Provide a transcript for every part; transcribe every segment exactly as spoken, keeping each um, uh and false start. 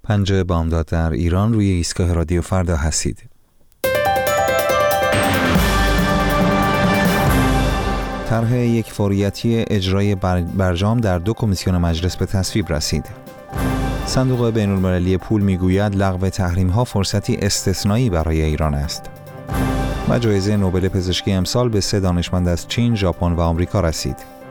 پنجه بامداد در ایران روی ایستگاه رادیو فردا هستید. طرح یک فوریتی اجرای برجام در دو کمیسیون مجلس به تصویب رسید. صندوق بین‌المللی پول میگوید لغو تحریم‌ها فرصتی استثنایی برای ایران است. و جایزه نوبل پزشکی امسال به سه دانشمند از چین، ژاپن و آمریکا رسید.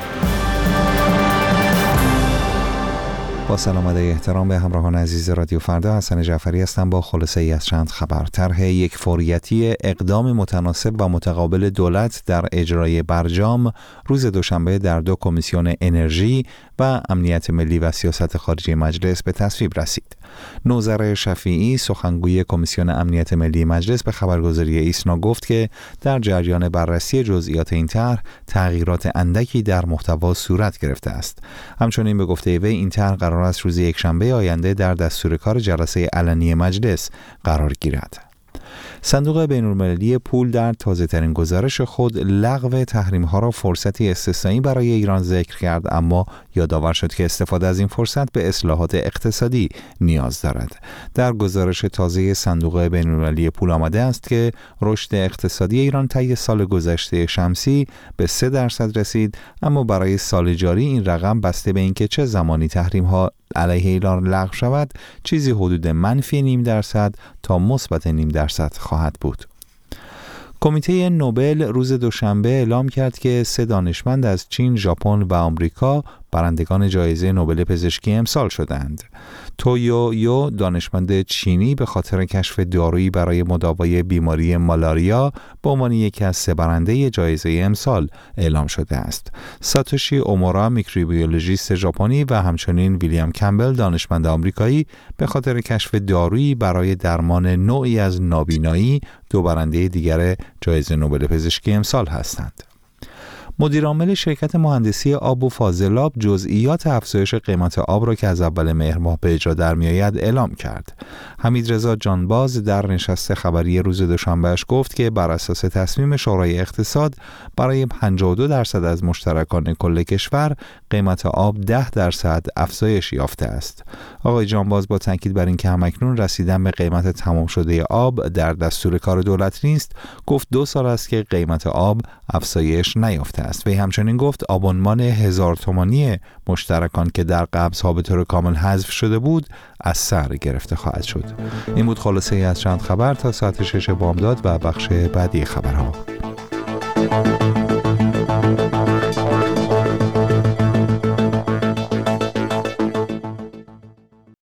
با سلام و احترام به همراهان عزیز رادیو فردا، حسن جعفری هستم با خلاصه ای از چند خبر. طرح یک فوریتی اقدام متناسب و متقابل دولت در اجرای برجام روز دوشنبه در دو کمیسیون انرژی و امنیت ملی و سیاست خارجی مجلس به تصویب رسید. نوذر شفیعی، سخنگوی کمیسیون امنیت ملی مجلس، به خبرگزاری ایسنا گفت که در جریان بررسی جزئیات این طرح تغییرات اندکی در محتوا صورت گرفته است. همچنین به گفته وی این طرح قرار است روز یکشنبه آینده در دستور کار جلسه علنی مجلس قرار گیرد. صندوق بین‌المللی پول در تازه‌ترین گزارش خود لغو تحریم‌ها را فرصتی استثنایی برای ایران ذکر کرد، اما یادآور شد که استفاده از این فرصت به اصلاحات اقتصادی نیاز دارد. در گزارش تازه صندوق بین‌المللی پول آمده است که رشد اقتصادی ایران طی سال گذشته شمسی به سه درصد رسید، اما برای سال جاری این رقم بسته به اینکه چه زمانی تحریم‌ها علیه ایران لغو شود چیزی حدود منفی نیم درصد تا مثبت نیم درصد خواهد بود. کمیته نوبل روز دوشنبه اعلام کرد که سه دانشمند از چین، ژاپن و آمریکا برندگان جایزه نوبل پزشکی امسال شدند. تویو یو، دانشمند چینی، به خاطر کشف دارویی برای مداوای بیماری مالاریا به عنوان یکی از سه برنده جایزه امسال اعلام شده است. ساتوشی اومورا، میکروبیولوژیست ژاپنی، و همچنین ویلیام کمبل، دانشمند آمریکایی، به خاطر کشف دارویی برای درمان نوعی از نابینایی دو برنده دیگر جایزه نوبل پزشکی امسال هستند. مدیر عامل شرکت مهندسی آب و فاضلاب جزئیات افزایش قیمت آب را که از اول مهر ماه به اجرا در میآید اعلام کرد. حمیدرضا جانباز در نشست خبری روز دوشنبهش گفت که بر اساس تصمیم شورای اقتصاد برای پنجاه و دو درصد از مشترکان کل کشور قیمت آب ده درصد افزایش یافته است. آقای جانباز با تاکید بر اینکه همکنون رسیدن به قیمت تمام شده آب در دستور کار دولت نیست، گفت دو سال است که قیمت آب افزایش نیافته است. وی همچنین گفت آبونمان هزار تومانی مشترکان که در قبض‌ها به طور کامل حذف شده بود از سر گرفته خواهد شد. این بود خلاصه ای از چند خبر تا ساعت شش بامداد و بخش بعدی خبرها.